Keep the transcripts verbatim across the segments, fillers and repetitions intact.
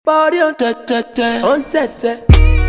Body on tete, on tete,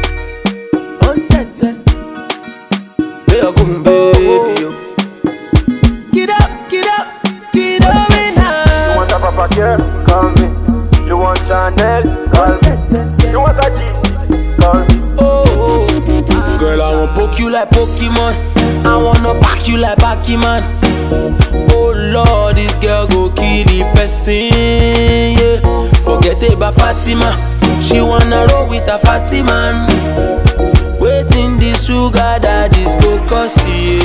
on tete. Where you going, baby? Yo. Get up, get up, get up now. You want a Papa Care? Call me. You want Chanel? Call me. You want a G six? Call me. Oh, oh. Girl, I wanna poke you like Pokemon. I wanna back you like Pac-Man. Oh Lord, this girl go kill the person, yeah. Forget about Fatima. She wanna roll with a fatty man. Waiting this sugar daddy's go cause yeah.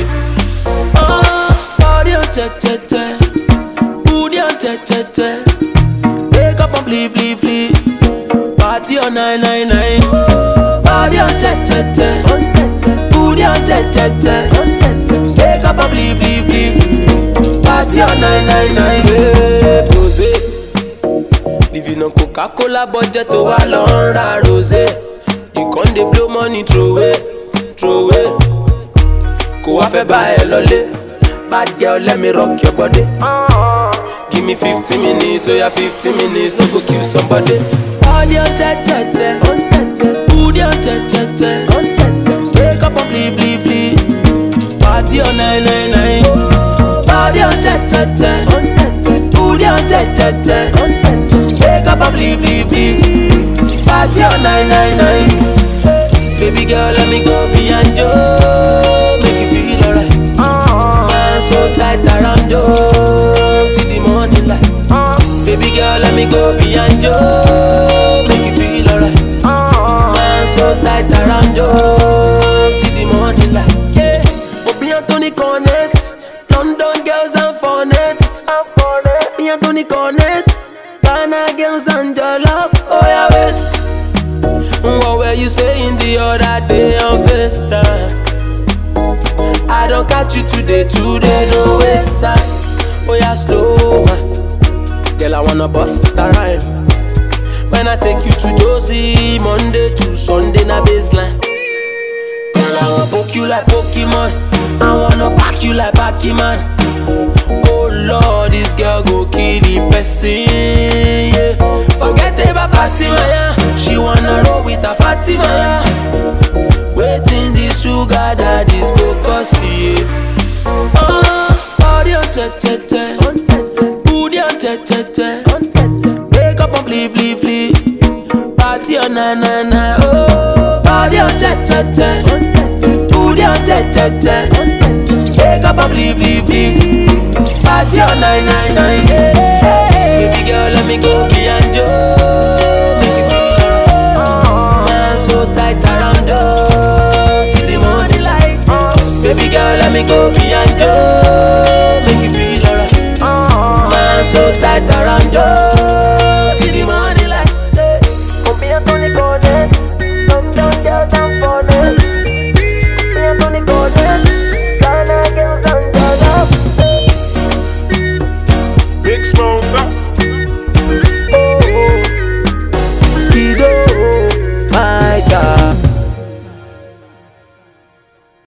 Oh, body on te-te-te, booty on te-te-te. Wake up and flee, flee, flee. Party on nine nine nine. Body on te-te-te, booty on te-te-te. Wake up and flee, flee, flee. Party on nine nine nine. Hey, rosé. Living on Coca-Cola budget to a long rosé. You can't dey blow money throw away, throw away. Go off a buy a lolly. Bad girl, let me rock your body. Give me fifty minutes, so yeah, fifty minutes, no go kill somebody. Body on te-te-te, on te-te. Booty on te-te-te, on te-te. Wake up and flee, flee, flee. Party on nine nine nine. Body on te-te-te, on te-te. Booty on te-te-te, on te-te. Wake up and flee, flee, flee. Party on nine nine nine. Baby girl, let me go beyond you. Make you feel alright. Man so tight around you till the morning light. Baby girl, let me go beyond you. Make you feel alright. Man so tight around you till the morning light. Yeah, Obi Anthony Cornets, London girls and phonetics. Obi Anthony Cornets, Ghana girls and your love. Oh yeah, wait. What were you saying the other day on FaceTime? I don't catch you today, today, no waste time. Oh yeah, slow man. Girl, I wanna bust a rhyme. When I take you to Josie, Monday to Sunday, na baseline. Girl, I wanna poke you like Pokemon. I wanna back you like Pac-Man. Oh Lord, this girl go kill the person, yeah. Forget about Fatima, yeah. She wanna roll with a Fatima, yeah. Waiting this sugar daddy's go cause yeah. Oh, body on te-te-te, on te-te. Booty on te-te-te, on te-te. Wake up and flee, flee, flee. Party on nine nine nine. Oh, body on te-te-te, on te-te. Booty on te-te-te, on te-te. Wake up and flee, flee, flee. Party on nine nine nine. Baby girl, let me go beyond you. Make you feel alright. Man so tight around you till the morning light. Baby girl, let me go beyond you. Make you feel alright. Man so tight around you till the morning light. Obi Anthony Cornets, London girls and phonetics. Obi Anthony Cornets, Ghana girls and your love. Big sponsor.